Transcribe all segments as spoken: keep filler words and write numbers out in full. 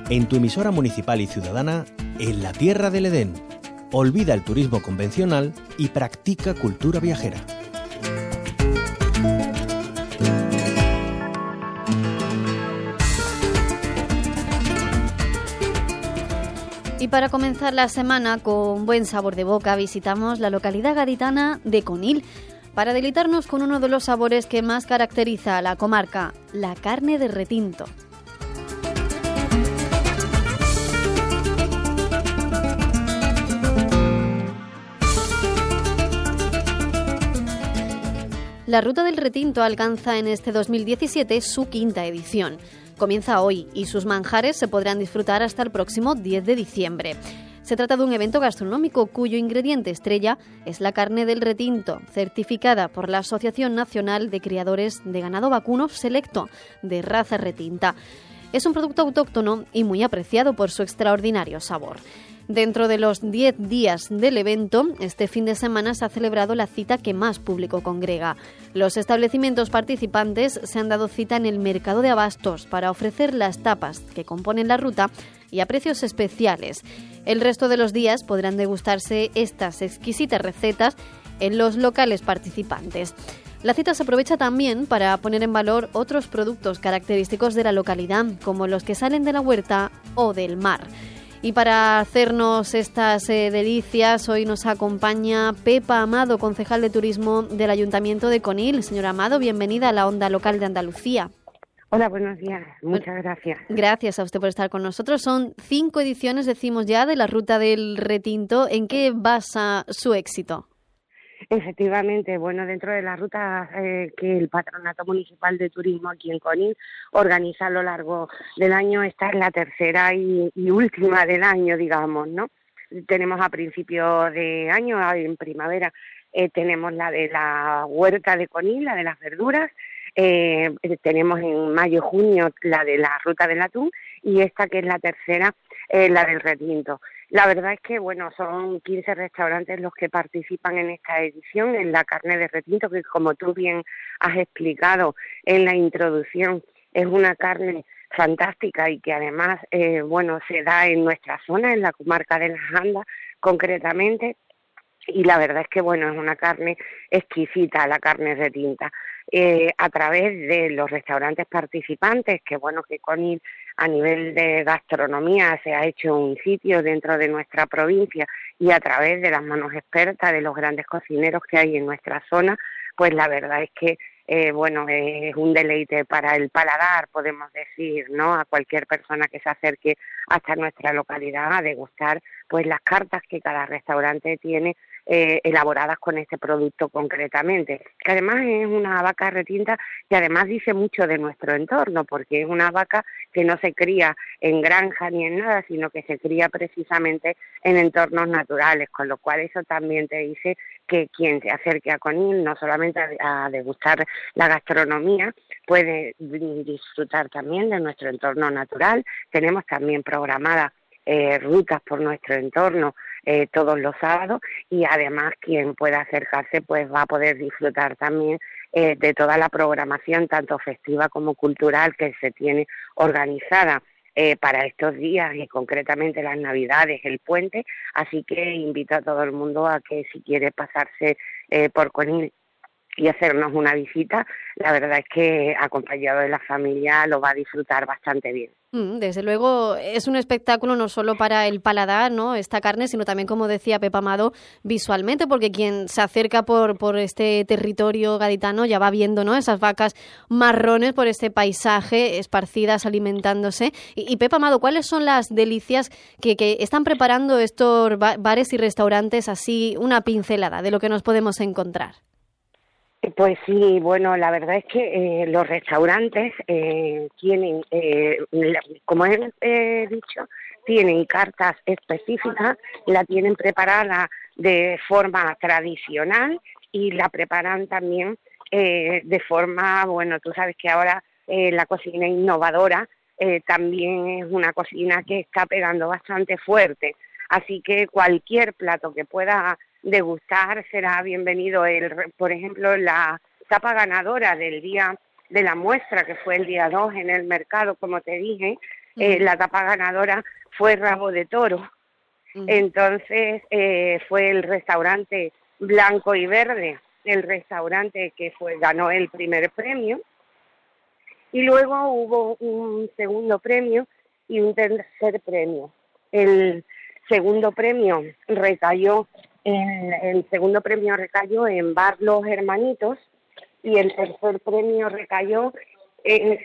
en tu emisora municipal y ciudadana, en la Tierra del Edén. Olvida el turismo convencional y practica cultura viajera. Y para comenzar la semana con buen sabor de boca, visitamos la localidad gaditana de Conil para deleitarnos con uno de los sabores que más caracteriza a la comarca, la carne de retinto. La Ruta del Retinto alcanza en este dos mil diecisiete su quinta edición. Comienza hoy y sus manjares se podrán disfrutar hasta el próximo diez de diciembre. Se trata de un evento gastronómico cuyo ingrediente estrella es la carne del retinto, certificada por la Asociación Nacional de Criadores de Ganado Vacuno Selecto de raza retinta. Es un producto autóctono y muy apreciado por su extraordinario sabor. Dentro de los diez días del evento, este fin de semana se ha celebrado la cita que más público congrega. Los establecimientos participantes se han dado cita en el mercado de abastos para ofrecer las tapas que componen la ruta y a precios especiales. El resto de los días podrán degustarse estas exquisitas recetas en los locales participantes. La cita se aprovecha también para poner en valor otros productos característicos de la localidad, como los que salen de la huerta o del mar. Y para hacernos estas eh, delicias, hoy nos acompaña Pepa Amado, concejal de Turismo del Ayuntamiento de Conil. Señora Amado, bienvenida a la Onda Local de Andalucía. Hola, buenos días. Muchas bueno, gracias. Gracias a usted por estar con nosotros. Son cinco ediciones, decimos ya, de la Ruta del Retinto. ¿En qué basa su éxito? Efectivamente, bueno, dentro de la ruta eh, que el Patronato Municipal de Turismo aquí en Conil organiza a lo largo del año, esta es la tercera y, y última del año, digamos, ¿no? Tenemos a principios de año, en primavera, eh, tenemos la de la huerta de Conil, la de las verduras, eh, tenemos en mayo-junio la de la ruta del atún y esta que es la tercera, eh, la del retinto. La verdad es que, bueno, son quince restaurantes los que participan en esta edición, en la carne de retinto, que como tú bien has explicado en la introducción, es una carne fantástica y que además, eh, bueno, se da en nuestra zona, en la comarca de Las Andas, concretamente, y la verdad es que, bueno, es una carne exquisita, la carne retinta. Eh, a través de los restaurantes participantes, que bueno, que Conil a nivel de gastronomía se ha hecho un sitio dentro de nuestra provincia y a través de las manos expertas de los grandes cocineros que hay en nuestra zona, pues la verdad es que eh, bueno, es un deleite para el paladar, podemos decir, ¿no? A cualquier persona que se acerque hasta nuestra localidad a degustar pues las cartas que cada restaurante tiene Eh, elaboradas con este producto concretamente, que además es una vaca retinta que además dice mucho de nuestro entorno, porque es una vaca que no se cría en granja ni en nada, sino que se cría precisamente en entornos naturales, con lo cual eso también te dice que quien se acerque a Conil, no solamente a, a degustar la gastronomía, puede disfrutar también de nuestro entorno natural. Tenemos también programadas eh, rutas por nuestro entorno Eh, todos los sábados y además quien pueda acercarse pues va a poder disfrutar también eh, de toda la programación tanto festiva como cultural que se tiene organizada eh, para estos días y concretamente las Navidades, el puente, así que invito a todo el mundo a que si quiere pasarse eh, por Conil y hacernos una visita, la verdad es que acompañado de la familia lo va a disfrutar bastante bien. Desde luego es un espectáculo no solo para el paladar, ¿no?, esta carne, sino también, como decía Pepa Amado, visualmente, porque quien se acerca por, por este territorio gaditano ya va viendo, ¿no?, esas vacas marrones por este paisaje, esparcidas, alimentándose. Y, y Pepa Amado, ¿cuáles son las delicias que, que están preparando estos bares y restaurantes? Así, una pincelada de lo que nos podemos encontrar. Pues sí, bueno, la verdad es que eh, los restaurantes eh, tienen, eh, como he eh, dicho, tienen cartas específicas, la tienen preparada de forma tradicional y la preparan también eh, de forma, bueno, tú sabes que ahora eh, la cocina innovadora eh, también es una cocina que está pegando bastante fuerte, así que cualquier plato que pueda degustar será bienvenido. El, por ejemplo, la tapa ganadora del día de la muestra, que fue el día dos en el mercado, como te dije, eh, la etapa ganadora fue Rabo de Toro. Uh-huh. Entonces eh, fue el restaurante Blanco y Verde, el restaurante que fue ganó el primer premio, y luego hubo un segundo premio y un tercer premio. El segundo premio recayó en, el segundo premio recayó en Bar Los Hermanitos, y el tercer premio recayó en,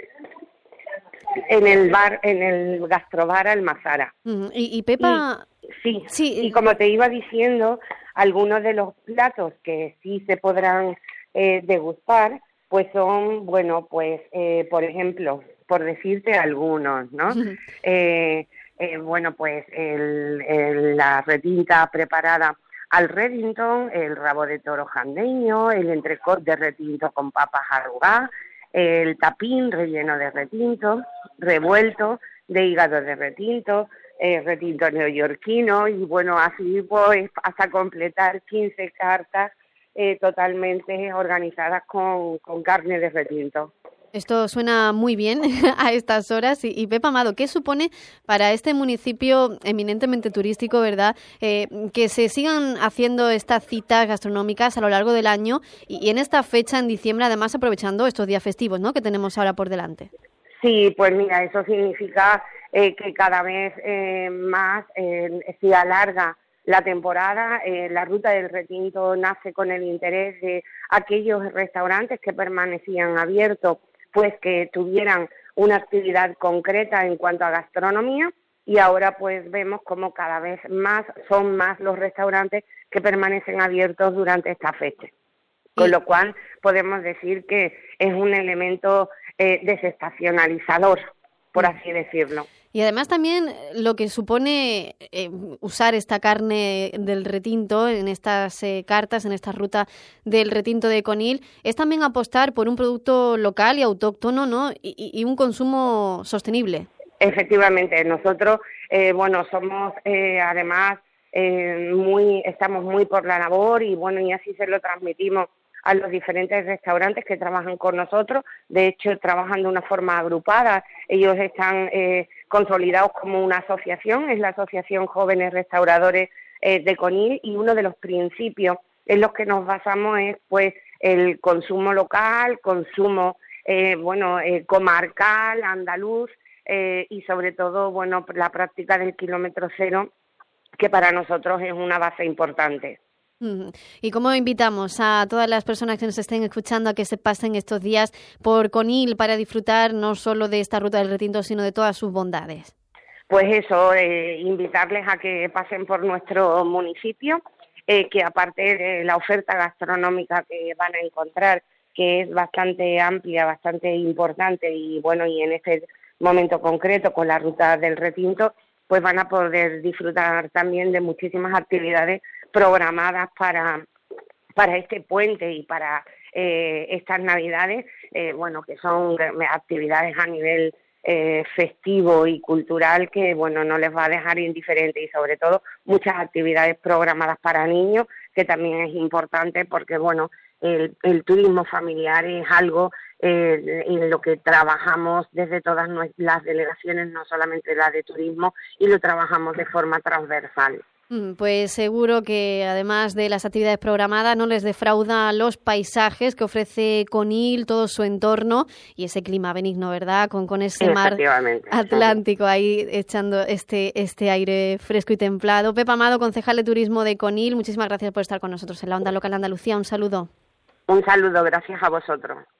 en el bar, en el Gastrobar Almazara. Uh-huh. Y, y Pepa, y, sí, sí, y como te iba diciendo, algunos de los platos que sí se podrán eh, degustar, pues son, bueno, pues, eh, por ejemplo, por decirte algunos, ¿no? Uh-huh. eh, eh, bueno, pues el, el, la retinta preparada al Redington, el rabo de toro jandeño, el entrecot de retinto con papas arrugadas, el tapín relleno de retinto, revuelto de hígado de retinto, eh, retinto neoyorquino, y bueno, así pues hasta completar quince cartas eh, totalmente organizadas con, con carne de retinto. Esto suena muy bien a estas horas. Y, y Pepa Amado, ¿qué supone para este municipio eminentemente turístico, verdad, eh, que se sigan haciendo estas citas gastronómicas a lo largo del año y, y en esta fecha, en diciembre, además aprovechando estos días festivos, ¿no?, que tenemos ahora por delante? Sí, pues mira, eso significa eh, que cada vez eh, más eh, se alarga la temporada. Eh, la Ruta del Retinto nace con el interés de aquellos restaurantes que permanecían abiertos, pues que tuvieran una actividad concreta en cuanto a gastronomía, y ahora pues vemos como cada vez más son más los restaurantes que permanecen abiertos durante esta fecha. Con lo cual podemos decir que es un elemento eh, desestacionalizador, por así decirlo. Y además también lo que supone eh, usar esta carne del retinto en estas eh, cartas, en esta ruta del retinto de Conil, es también apostar por un producto local y autóctono, ¿no?, y, y un consumo sostenible. Efectivamente, nosotros, eh, bueno, somos eh, además eh, muy, estamos muy por la labor, y bueno, y así se lo transmitimos a los diferentes restaurantes que trabajan con nosotros. De hecho, trabajan de una forma agrupada. Ellos están eh, consolidados como una asociación, es la Asociación Jóvenes Restauradores eh, de Conil, y uno de los principios en los que nos basamos es pues el consumo local, consumo eh, bueno eh, comarcal, andaluz, eh, y sobre todo bueno la práctica del kilómetro cero, que para nosotros es una base importante. ¿Y cómo invitamos a todas las personas que nos estén escuchando a que se pasen estos días por Conil para disfrutar no solo de esta Ruta del Retinto, sino de todas sus bondades? Pues eso, eh, invitarles a que pasen por nuestro municipio, eh, que aparte de la oferta gastronómica que van a encontrar, que es bastante amplia, bastante importante, y bueno, y en este momento concreto con la Ruta del Retinto, pues van a poder disfrutar también de muchísimas actividades programadas para, para este puente y para eh, estas Navidades, eh, bueno, que son actividades a nivel eh, festivo y cultural que, bueno, no les va a dejar indiferentes, y sobre todo muchas actividades programadas para niños, que también es importante porque, bueno, el, el turismo familiar es algo eh, en lo que trabajamos desde todas las delegaciones, no solamente la de turismo, y lo trabajamos de forma transversal. Pues seguro que además de las actividades programadas no les defrauda los paisajes que ofrece Conil, todo su entorno y ese clima benigno, ¿verdad? Con, con ese mar Atlántico ahí echando este, este aire fresco y templado. Pepa Amado, concejal de turismo de Conil, muchísimas gracias por estar con nosotros en la Onda Local Andalucía. Un saludo. Un saludo, gracias a vosotros.